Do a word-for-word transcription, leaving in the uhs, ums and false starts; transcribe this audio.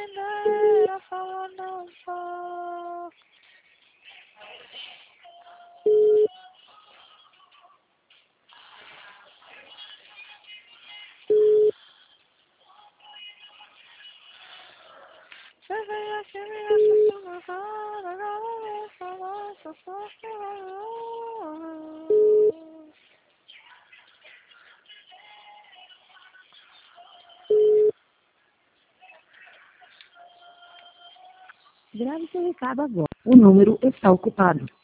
entender, falar não vou. Você veio aqui me assustou, agora me falou, só sou Grave seu recado agora. O número está ocupado.